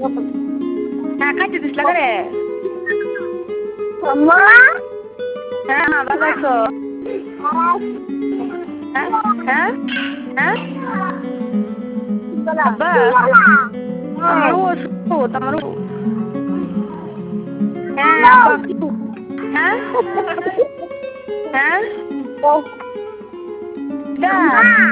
হ্যাঁ খাইতে দিস লাগে রে হ্যাঁ ভালো আছো হ্যাঁ হ্যাঁ হ্যাঁ আব্বা আমারও আমারও হ্যাঁ আব্বা হ্যাঁ হ্যাঁ